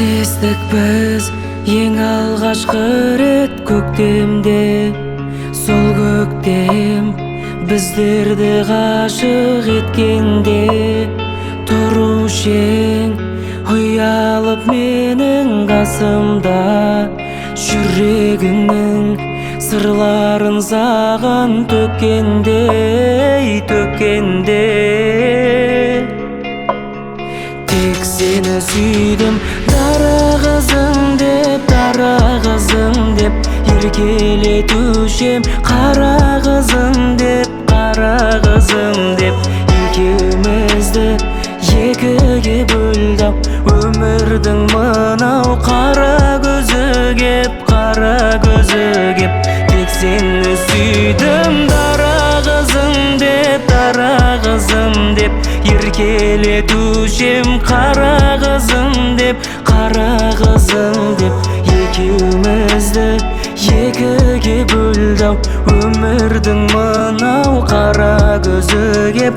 Кездестік біз ең алғашқы рет көктемде. Сол көктем біздерді ғашық еткенде. Тұрушы ең ұялып менің қасымда, жүрегіңнің сырларын саған төккенде. Тек сені сүйдім, дара қызым деп, еркелетушем қара қызым деп. Екеумізді екіге бөлді өмірдің мынау қара көзі кеп. Тек сені сүйдім, дара қызым деп, еркелетушем қара қызым деп. Екеумізді екіге бөлді өмірдің мынау қара көзі кеп.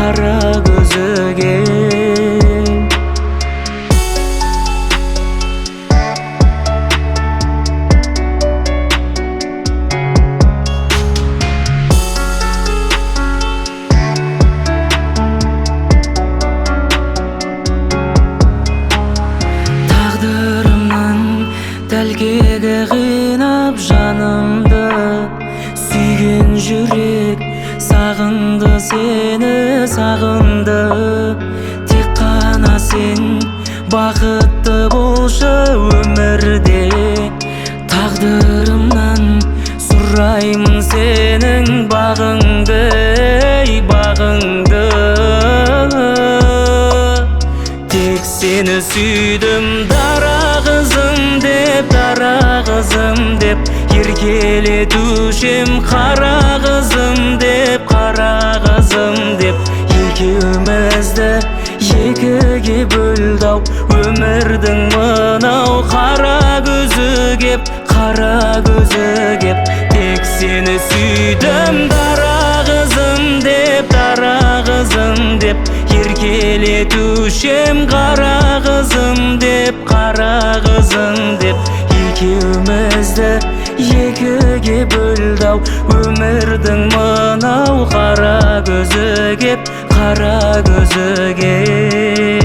Тәлкегі қинап жанымды, сүйген жүрек сағынды, сені сағынды. Тек қана сен бақытты болшы өмірде. Тағдырымнан сұраймын сенің бағыңды. Тек сені сүйдім, дара қызым деп, еркелетушем қара қызым деп. Екеумізді екіге бөлді өмірдің мынау қара көзі кеп. Тек сені сүйдім, дара қызым деп, еркелетушем қара қызым деп. Екеумізді екіге бөлді өмірдің мынау қара көзі кеп.